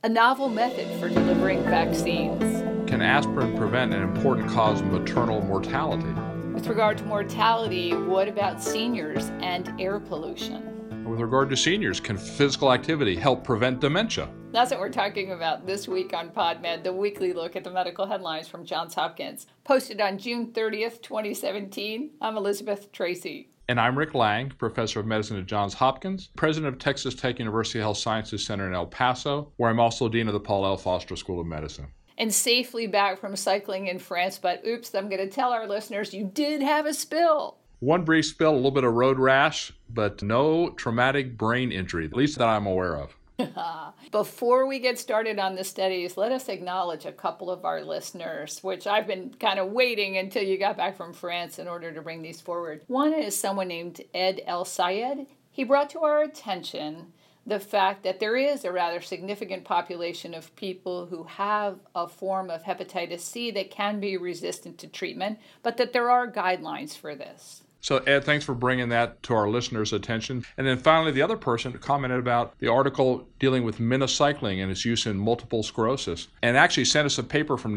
a novel method for delivering vaccines. Can aspirin prevent an important cause of maternal mortality? With regard to mortality, what about seniors and air pollution? With regard to seniors, can physical activity help prevent dementia? That's what we're talking about this week on PodMed, the weekly look at the medical headlines from Johns Hopkins. Posted on June 30th, 2017. I'm Elizabeth Tracy. And I'm Rick Lang, Professor of Medicine at Johns Hopkins, President of Texas Tech University Health Sciences Center in El Paso, where I'm also Dean of the Paul L. Foster School of Medicine. And safely back from cycling in France, but oops, I'm going to tell our listeners you did have a spill. One brief spill, a little bit of road rash, but no traumatic brain injury, at least that I'm aware of. Before we get started on the studies, let us acknowledge a couple of our listeners, which I've been kind of waiting until you got back from France in order to bring these forward. One is someone named Ed El Sayed. He brought to our attention the fact that there is a rather significant population of people who have a form of hepatitis C that can be resistant to treatment, but that there are guidelines for this. So, Ed, thanks for bringing that to our listeners' attention. And then finally, the other person commented about the article dealing with minocycline and its use in multiple sclerosis, and actually sent us a paper from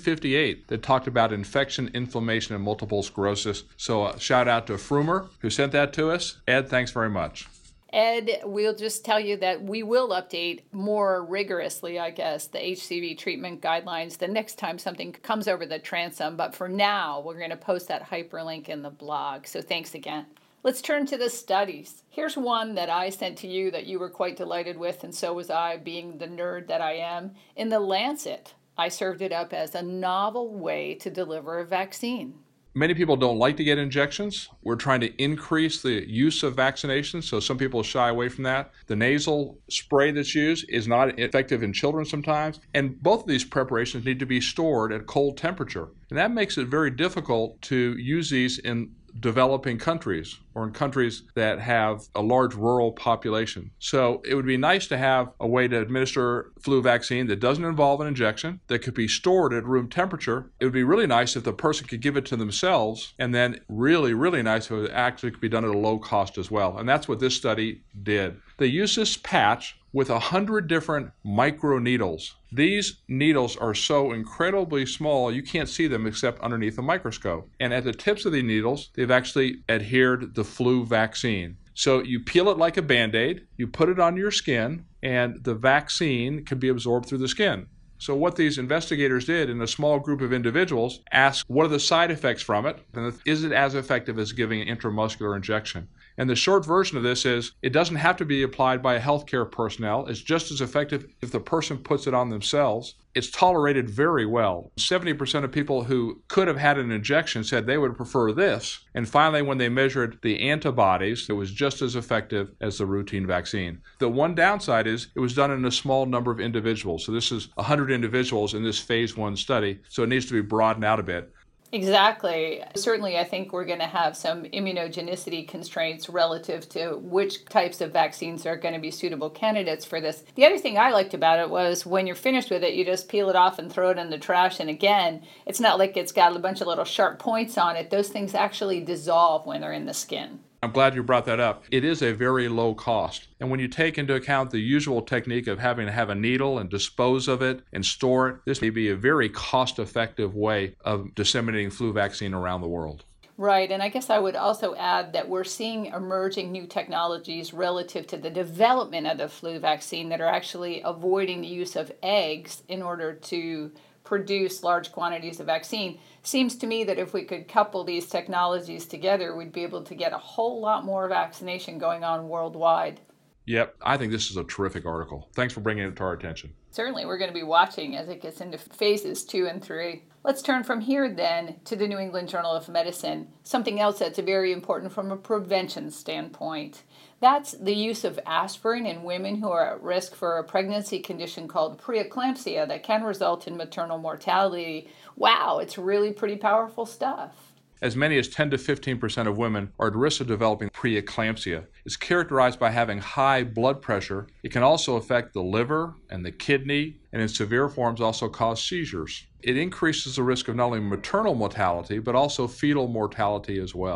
1958 that talked about infection, inflammation, and multiple sclerosis. So, shout out to Frumer, who sent that to us. Ed, thanks very much. Ed, we'll just tell you that we will update more rigorously, I guess, the HCV treatment guidelines the next time something comes over the transom. But for now, we're going to post that hyperlink in the blog. So thanks again. Let's turn to the studies. Here's one that I sent to you that you were quite delighted with, and so was I, being the nerd that I am. In The Lancet, I served it up as a novel way to deliver a vaccine. Many people don't like to get injections. We're trying to increase the use of vaccinations, so some people shy away from that. The nasal spray that's used is not effective in children sometimes, and both of these preparations need to be stored at cold temperature. And that makes it very difficult to use these in developing countries or in countries that have a large rural population. So it would be nice to have a way to administer flu vaccine that doesn't involve an injection, that could be stored at room temperature. It would be really nice if the person could give it to themselves, and then really, really nice if it actually could be done at a low cost as well. And that's what this study did. They used this patch with 100 different microneedles. These needles are so incredibly small you can't see them except underneath a microscope. And at the tips of the needles, they've actually adhered the flu vaccine. So you peel it like a Band-Aid, you put it on your skin, and the vaccine can be absorbed through the skin. So what these investigators did in a small group of individuals, asked what are the side effects from it, and is it as effective as giving an intramuscular injection? And the short version of this is it doesn't have to be applied by a healthcare personnel. It's just as effective if the person puts it on themselves. It's tolerated very well. 70% of people who could have had an injection said they would prefer this. And finally, when they measured the antibodies, it was just as effective as the routine vaccine. The one downside is it was done in a small number of individuals. So this is 100 individuals in this phase 1 study. So it needs to be broadened out a bit. Exactly. Certainly, I think we're going to have some immunogenicity constraints relative to which types of vaccines are going to be suitable candidates for this. The other thing I liked about it was when you're finished with it, you just peel it off and throw it in the trash. And again, it's not like it's got a bunch of little sharp points on it. Those things actually dissolve when they're in the skin. I'm glad you brought that up. It is a very low cost. And when you take into account the usual technique of having to have a needle and dispose of it and store it, this may be a very cost-effective way of disseminating flu vaccine around the world. Right, and I guess I would also add that we're seeing emerging new technologies relative to the development of the flu vaccine that are actually avoiding the use of eggs in order to produce large quantities of vaccine. Seems to me that if we could couple these technologies together, we'd be able to get a whole lot more vaccination going on worldwide. Yep, I think this is a terrific article. Thanks for bringing it to our attention. Certainly, we're going to be watching as it gets into phases 2 and 3. Let's turn from here then to the New England Journal of Medicine, something else that's very important from a prevention standpoint. That's the use of aspirin in women who are at risk for a pregnancy condition called preeclampsia that can result in maternal mortality. Wow, it's really pretty powerful stuff. As many as 10 to 15% of women are at risk of developing preeclampsia. It's characterized by having high blood pressure. It can also affect the liver and the kidney, and in severe forms also cause seizures. It increases the risk of not only maternal mortality, but also fetal mortality as well.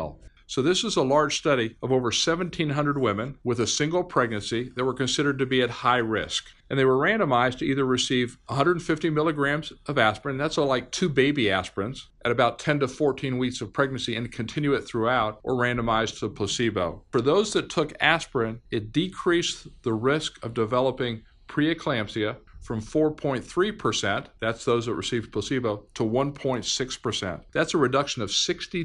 So this is a large study of over 1,700 women with a single pregnancy that were considered to be at high risk. And they were randomized to either receive 150 milligrams of aspirin, that's like 2 baby aspirins, at about 10 to 14 weeks of pregnancy and continue it throughout, or randomized to placebo. For those that took aspirin, it decreased the risk of developing preeclampsia from 4.3%, that's those that received placebo, to 1.6%. That's a reduction of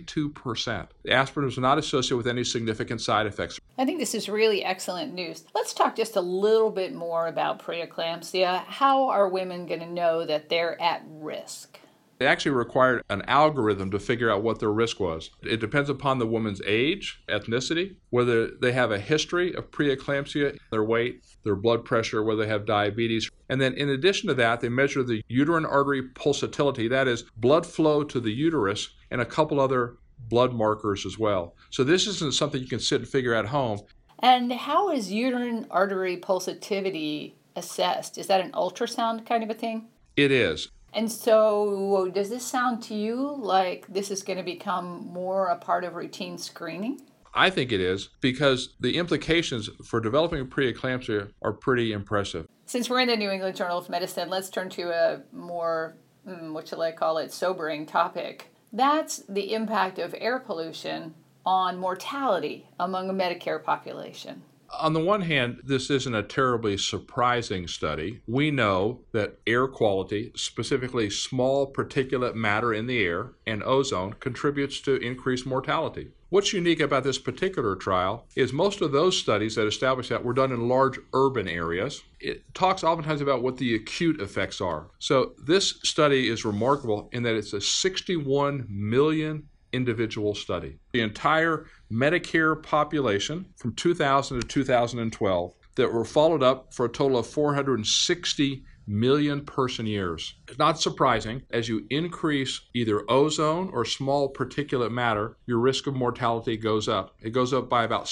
62%. The aspirin was not associated with any significant side effects. I think this is really excellent news. Let's talk just a little bit more about preeclampsia. How are women going to know that they're at risk? They actually required an algorithm to figure out what their risk was. It depends upon the woman's age, ethnicity, whether they have a history of preeclampsia, their weight, their blood pressure, whether they have diabetes. And then in addition to that, they measure the uterine artery pulsatility, that is blood flow to the uterus, and a couple other blood markers as well. So this isn't something you can sit and figure out at home. And how is uterine artery pulsatility assessed? Is that an ultrasound kind of a thing? It is. And so does this sound to you like this is going to become more a part of routine screening? I think it is, because the implications for developing preeclampsia are pretty impressive. Since we're in the New England Journal of Medicine, let's turn to a more, what shall I call it, sobering topic. That's the impact of air pollution on mortality among a Medicare population. On the one hand, this isn't a terribly surprising study. We know that air quality, specifically small particulate matter in the air and ozone, contributes to increased mortality. What's unique about this particular trial is most of those studies that establish that were done in large urban areas. It talks oftentimes about what the acute effects are. So this study is remarkable in that it's a 61 million individual study. The entire Medicare population from 2000 to 2012 that were followed up for a total of 460 million person years. It's not surprising, as you increase either ozone or small particulate matter, your risk of mortality goes up. It goes up by about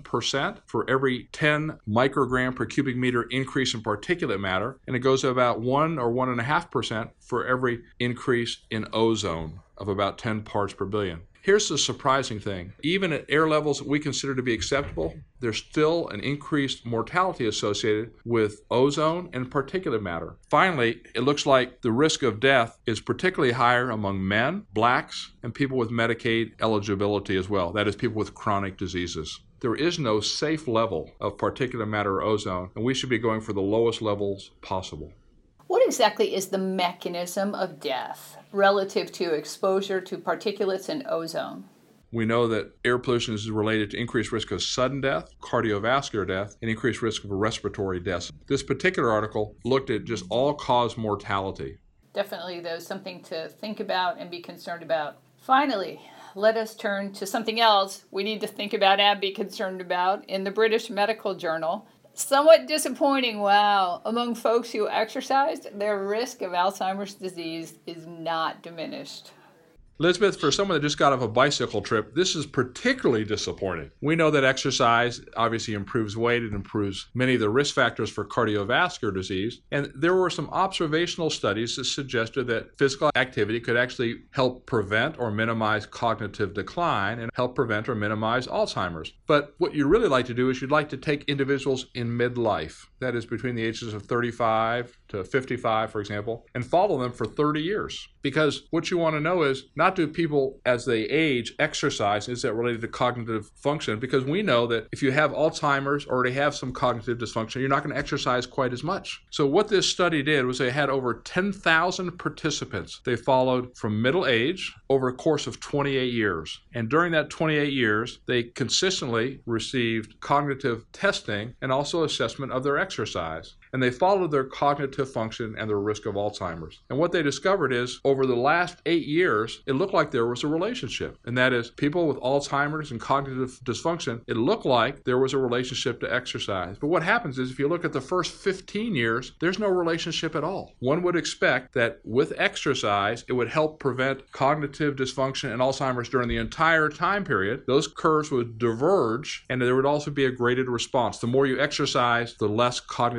7% for every 10 microgram per cubic meter increase in particulate matter, and it goes up about 1 or 1.5% for every increase in ozone of about 10 parts per billion. Here's the surprising thing. Even at air levels that we consider to be acceptable, there's still an increased mortality associated with ozone and particulate matter. Finally, it looks like the risk of death is particularly higher among men, blacks, and people with Medicaid eligibility as well. That is, people with chronic diseases. There is no safe level of particulate matter or ozone, and we should be going for the lowest levels possible. What exactly is the mechanism of death relative to exposure to particulates and ozone? We know that air pollution is related to increased risk of sudden death, cardiovascular death, and increased risk of respiratory deaths. This particular article looked at just all-cause mortality. Definitely, though, something to think about and be concerned about. Finally, let us turn to something else we need to think about and be concerned about in the British Medical Journal. Somewhat disappointing, wow. Among folks who exercised, their risk of Alzheimer's disease is not diminished. Elizabeth, for someone that just got off a bicycle trip, this is particularly disappointing. We know that exercise obviously improves weight, it improves many of the risk factors for cardiovascular disease, and there were some observational studies that suggested that physical activity could actually help prevent or minimize cognitive decline and help prevent or minimize Alzheimer's. But what you'd really like to do is you'd like to take individuals in midlife, that is between the ages of 35 to 55, for example, and follow them for 30 years. Because what you want to know is, not do people as they age exercise, is that related to cognitive function? Because we know that if you have Alzheimer's or already have some cognitive dysfunction, you're not going to exercise quite as much. So what this study did was they had over 10,000 participants they followed from middle age over a course of 28 years. And during that 28 years, they consistently received cognitive testing and also assessment of their exercise. And they followed their cognitive function and their risk of Alzheimer's. And what they discovered is, over the last 8 years, it looked like there was a relationship. And that is, people with Alzheimer's and cognitive dysfunction, it looked like there was a relationship to exercise. But what happens is, if you look at the first 15 years, there's no relationship at all. One would expect that with exercise, it would help prevent cognitive dysfunction and Alzheimer's during the entire time period. Those curves would diverge, and there would also be a graded response. The more you exercise, the less cognitive dysfunction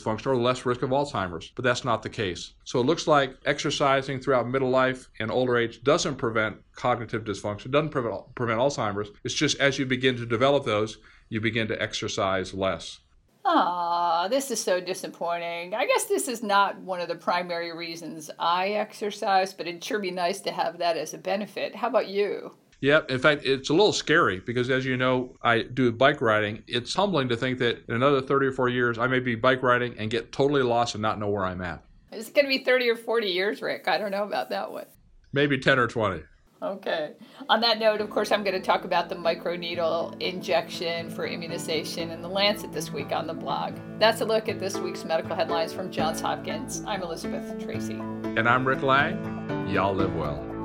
dysfunction or less risk of Alzheimer's, but that's not the case. So it looks like exercising throughout middle life and older age doesn't prevent cognitive dysfunction, doesn't prevent Alzheimer's. It's just as you begin to develop those, you begin to exercise less. This is so disappointing. I guess this is not one of the primary reasons I exercise, but it'd sure be nice to have that as a benefit. How about you? Yeah, in fact, it's a little scary because, as you know, I do bike riding. It's humbling to think that in another 30 or 40 years, I may be bike riding and get totally lost and not know where I'm at. It's going to be 30 or 40 years, Rick. I don't know about that one. Maybe 10 or 20. Okay. On that note, of course, I'm going to talk about the microneedle injection for immunization in the Lancet this week on the blog. That's a look at this week's medical headlines from Johns Hopkins. I'm Elizabeth Tracy. And I'm Rick Lang. Y'all live well.